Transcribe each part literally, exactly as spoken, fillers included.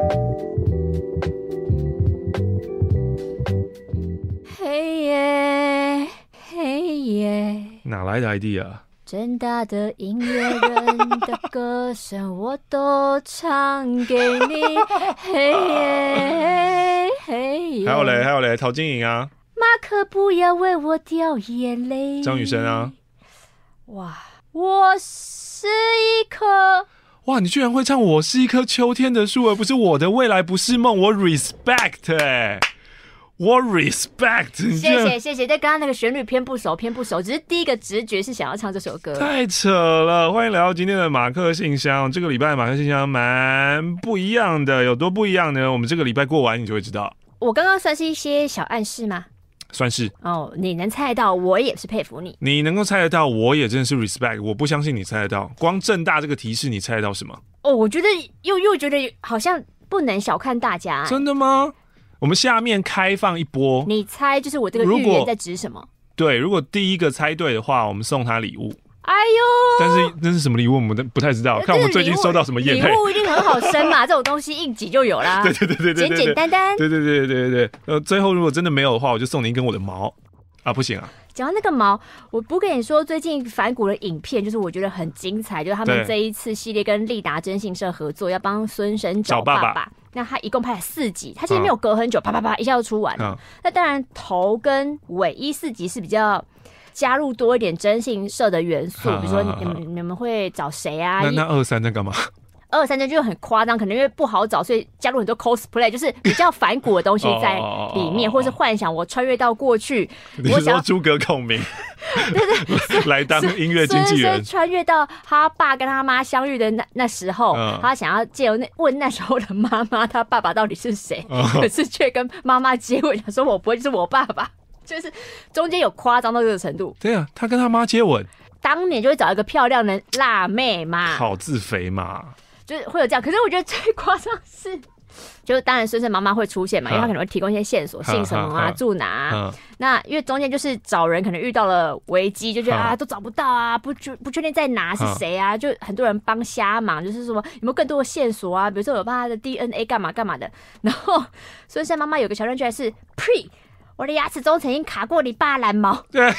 嘿耶嘿耶， 哪来的 idea？ 正大的音乐人的歌声我都唱给你，嘿耶嘿耶。 还有嘞，还有嘞，陶晶莹啊， 马可不要为我掉眼泪。 张雨生啊， 哇，我是一棵。 哇，你居然会唱《我是一棵秋天的树》，而不是我的未来不是梦，我 respect 哎、欸，我 respect。 谢谢谢谢，但刚刚那个旋律偏不熟偏不熟，只是第一个直觉是想要唱这首歌。 太扯了！欢迎来到今天的马克信箱。这个礼拜的马克信箱蛮不一样的，有多不一样呢？我们这个礼拜过完你就会知道。 我刚刚算是一些小暗示吗？ 算是哦，你能猜到，我也是佩服你。 你能够猜得到，我也真的是 respect。我不相信你猜得到，光正大这个提示，你猜得到什么？ 哦，我觉得又又觉得好像不能小看大家、欸。 真的吗？我们下面开放一波， 你猜就是我这个预言在指什么？ 对，如果第一个猜对的话，我们送他礼物。 哎呦！ 但是那是什么礼物，我们不太知道。看我们最近收到什么业配， 礼物一定很好生嘛，这种东西应急就有啦。 对对对对对， 简简单单。 对对对对对对。呃，最后如果真的没有的话，我就送你一根我的毛啊，不行啊。 讲到那个毛，我不跟你说，最近反骨的影片就是我觉得很精彩，就是他们这一次系列跟立达征信社合作，要帮孙生找爸爸。爸爸那他一共拍了四集，他其实没有隔很久，啪啪啪一下就出完了。嗯、那当然头跟尾一四集是比较加入多一点征信社的元素，比如说你们你们会找谁啊？ 那那二三在干嘛？ 二三就很夸张，可能因为不好找，所以加入很多 cosplay， 就是比较反骨的东西在里面，或是幻想我穿越到过去。 你是说诸葛孔明？对对，来当音乐经纪人。 所以穿越到他爸跟他妈相遇的那那时候，嗯、他想要借由那问那时候的妈妈，他爸爸到底是谁？嗯、可是却跟妈妈接吻，他说我不会就是我爸爸，就是中间有夸张到这个程度。 对啊，他跟他妈接吻， 当年就会找一个漂亮的辣妹嘛， 好自肥嘛。就是会有这样，可是我觉得最夸张是，就是当然孙生妈妈会出现嘛，因为他可能会提供一些线索，姓什么啊，住哪、啊。那因为中间就是找人可能遇到了危机，就觉得啊都找不到啊，不不确定在哪是谁啊，就很多人帮瞎忙，就是说有没有更多的线索啊，比如说有帮他的 D N A 干嘛干嘛的。然后孙生妈妈有个小段居然是呸，我的牙齿中曾经卡过你爸蓝毛。 对，傻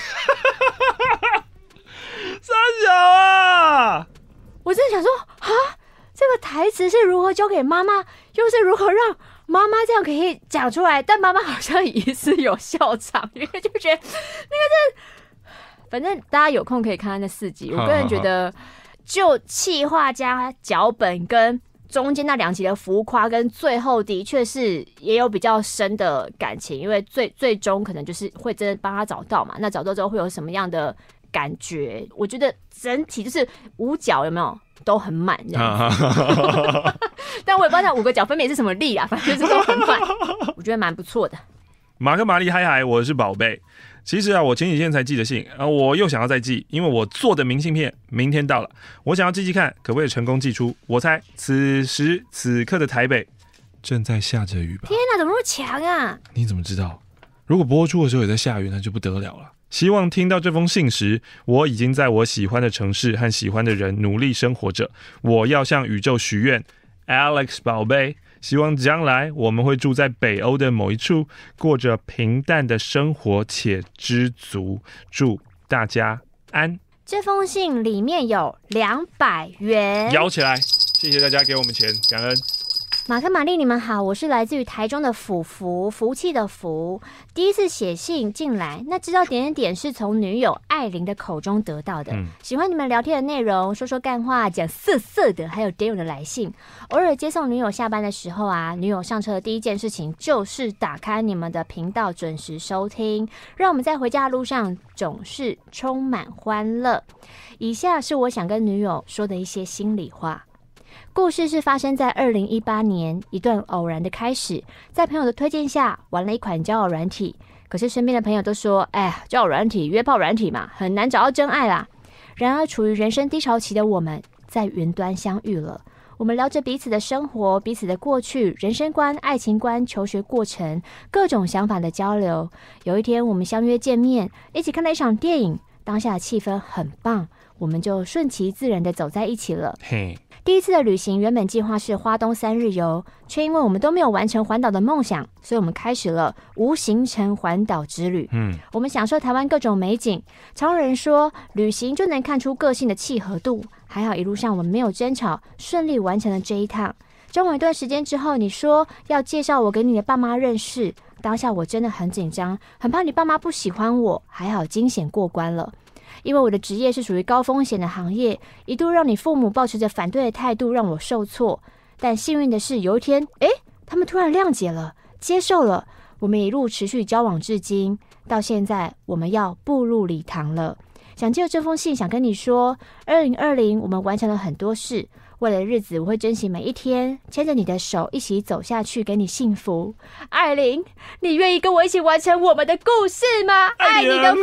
小啊！ 我真的想说啊。这个台词是如何交给妈妈，又是如何让妈妈这样可以讲出来？但妈妈好像疑似有笑场，因为就觉得那个是，反正大家有空可以看看那四集。我个人觉得，就企划加脚本跟中间那两集的浮夸，跟最后的确是也有比较深的感情，因为最最终可能就是会真的帮他找到嘛。那找到之后会有什么样的感觉？我觉得整体就是五角有没有？都很满这样子但我也不知道那五个角分别是什么力啊，反正就是都很满，我觉得蛮不错的。 马克、玛丽，嗨嗨，我是宝贝。其实啊，我前几天才寄的信，啊，我又想要再寄，因为我做的明信片明天到了，我想要寄寄看，可不可以成功寄出？我猜此时此刻的台北正在下着雨吧？ 天哪，怎么那么强啊？ 你怎么知道？如果播出的时候也在下雨，那就不得了了。希望听到这封信时，我已经在我喜欢的城市和喜欢的人努力生活着。我要向宇宙许愿 ，Alex 宝贝，希望将来我们会住在北欧的某一处，过着平淡的生活且知足。祝大家安。 这封信里面有两百元， 摇起来！谢谢大家给我们钱，感恩。 马克、玛丽，你们好，我是来自于台中的福福，福气的福。第一次写信进来，那知道点点点是从女友艾琳的口中得到的。嗯、喜欢你们聊天的内容，说说干话，讲色色的，还有 Daniel 的来信。偶尔接送女友下班的时候啊，女友上车的第一件事情就是打开你们的频道，准时收听，让我们在回家的路上总是充满欢乐。以下是我想跟女友说的一些心里话。故事是发生在二零一八年，一段偶然的开始，在朋友的推荐下玩了一款交友软体，可是身边的朋友都说，哎，交友软体约炮软体嘛，很难找到真爱啦。然而处于人生低潮期的我们在云端相遇了，我们聊着彼此的生活，彼此的过去，人生观、爱情观、求学过程，各种想法的交流。有一天我们相约见面，一起看了一场电影，当下的气氛很棒，我们就顺其自然的走在一起了。 嘿， 第一次的旅行原本计划是花东三日游，却因为我们都没有完成环岛的梦想，所以我们开始了无行程环岛之旅。嗯，我们享受台湾各种美景。常有人说，旅行就能看出个性的契合度。还好一路上我们没有争吵，顺利完成了这一趟。交往一段时间之后，你说要介绍我给你的爸妈认识，当下我真的很紧张，很怕你爸妈不喜欢我，还好惊险过关了。因为我的职业是属于高风险的行业，一度让你父母抱持着反对的态度，让我受挫。但幸运的是，有一天，诶，他们突然谅解了，接受了。我们一路持续交往至今，到现在我们要步入礼堂了。想借由这封信，想跟你说，二零二零我们完成了很多事。为了日子，我会珍惜每一天，牵着你的手一起走下去，给你幸福。艾琳，你愿意跟我一起完成我们的故事吗？爱你的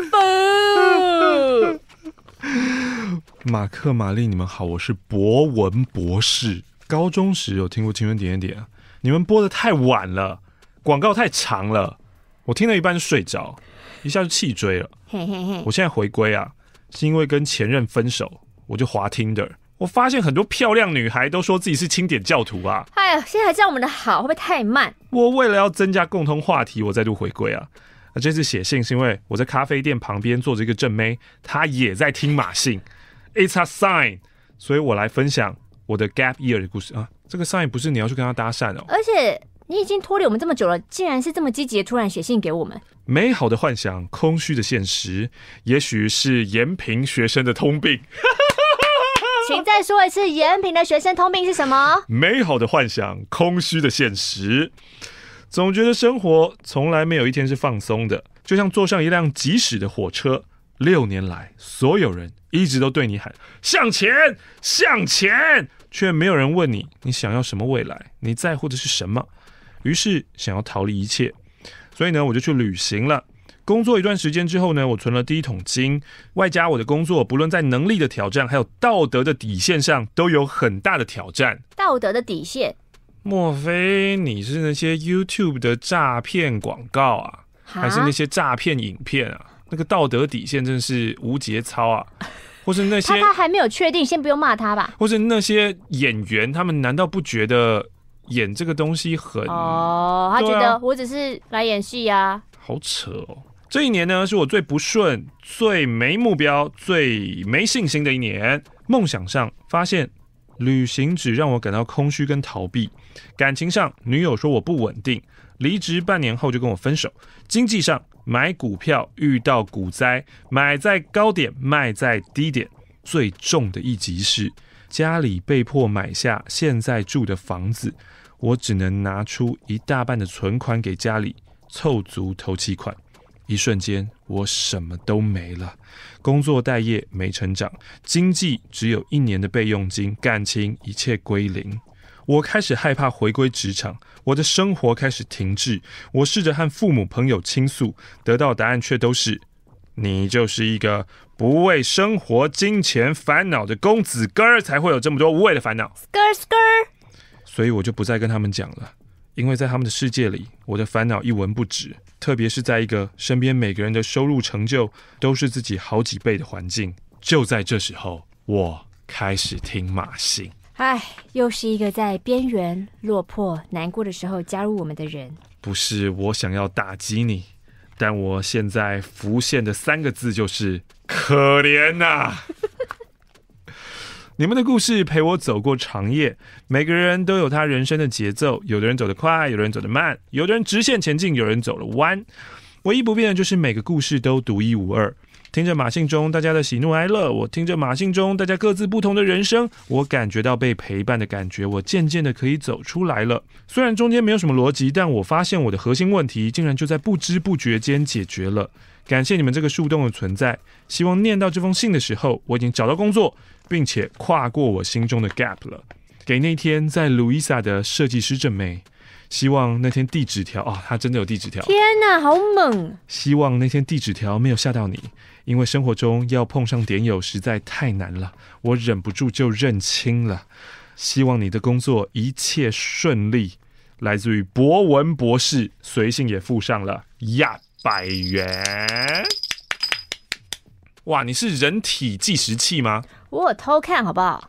福。 马克、玛丽，你们好，我是博文博士。高中时有听过《青春点点点》，你们播的太晚了，广告太长了，我听了一半就睡着，一下就气追了。 嘿嘿嘿， 我现在回归啊，是因为跟前任分手，我就滑 Tinder。我发现很多漂亮女孩都说自己是清点教徒啊！ 哎呀，现在还知道我们的好，会不会太慢？ 我为了要增加共同话题，我再度回归啊！那这次写信是因为我在咖啡店旁边坐着一个正妹，她也在听马信 ，It's a sign， 所以我来分享我的 gap year 的故事啊！这个 sign 不是你要去跟她搭讪哦， 而且你已经脱离我们这么久了，竟然是这么积极的突然写信给我们。 美好的幻想，空虚的现实，也许是延平学生的通病。 请再说一次，延平的学生通病是什么？ 美好的幻想，空虚的现实。总觉得生活从来没有一天是放松的，就像坐上一辆疾驶的火车。六年来，所有人一直都对你喊向前，向前，却没有人问你，你想要什么未来，你在乎的是什么。于是想要逃离一切，所以呢，我就去旅行了。工作一段时间之后呢，我存了第一桶金，外加我的工作不论在能力的挑战还有道德的底线上都有很大的挑战。 道德的底线？ 莫非你是那些 YouTube 的诈骗广告啊？还是那些诈骗影片啊？那个道德底线真的是无节操啊！或是那些他他还没有确定，先不用骂他吧。 或是那些演员，他们难道不觉得演这个东西很…… 哦，他觉得我只是来演戏啊， 好扯哦。这一年呢，是我最不顺、最没目标、最没信心的一年。梦想上发现，旅行只让我感到空虚跟逃避；感情上，女友说我不稳定，离职半年后就跟我分手；经济上，买股票遇到股灾，买在高点，卖在低点。最重的一集是，家里被迫买下现在住的房子，我只能拿出一大半的存款给家里，凑足头期款。一瞬间，我什么都没了，工作待业没成长，经济只有一年的备用金，感情一切归零。我开始害怕回归职场，我的生活开始停滞。我试着和父母朋友倾诉，得到的答案却都是：你就是一个不为生活金钱烦恼的公子哥儿，才会有这么多无谓的烦恼。 skr skr。 所以我就不再跟他们讲了，因为在他们的世界里，我的烦恼一文不值。特别是在一个身边每个人的收入成就都是自己好几倍的环境，就在这时候，我开始听马信。 唉，又是一个在边缘、落魄、难过的时候加入我们的人。 不是我想要打击你，但我现在浮现的三个字就是可怜啊。你们的故事陪我走过长夜，每个人都有他人生的节奏，有的人走得快，有的人走得慢，有的人直线前进，有人走了弯。唯一不变的就是每个故事都独一无二。听着马信中大家的喜怒哀乐，我听着马信中大家各自不同的人生，我感觉到被陪伴的感觉，我渐渐的可以走出来了。虽然中间没有什么逻辑，但我发现我的核心问题竟然就在不知不觉间解决了。感谢你们这个树洞的存在，希望念到这封信的时候，我已经找到工作，并且跨过我心中的 gap 了。给那天在路易莎的设计师正妹，希望那天递纸条啊，他真的有递纸条， 天哪，好猛！ 希望那天递纸条没有吓到你，因为生活中要碰上点友实在太难了，我忍不住就认亲了。希望你的工作一切顺利。来自于博文博士，随信也附上了亚百元。哇，你是人体计时器吗？ 我有偷看好不好？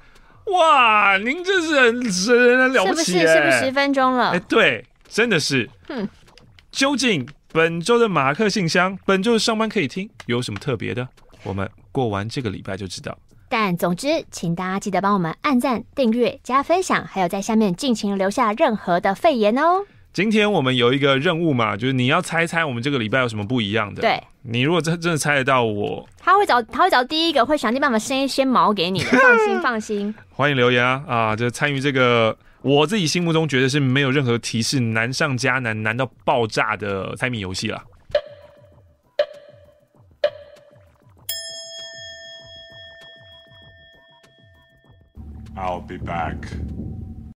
哇，您这是很很了不起耶， 是不是？是不是十分钟了？ 哎，对，真的是。嗯，究竟本周的马克信箱，本周的上班可以听有什么特别的？我们过完这个礼拜就知道。 但总之，请大家记得帮我们按赞、订阅、加分享，还有在下面尽情留下任何的废言哦。 今天我们有一个任务嘛，就是你要猜猜我们这个礼拜有什么不一样的。 对， 你如果真真的猜得到我， 他会找他会找第一个会想尽办法先先毛给你的，放心放心。 欢迎留言啊啊！就参与这个我自己心目中觉得是没有任何提示、难上加难、难到爆炸的猜谜游戏啦。 I'll be back.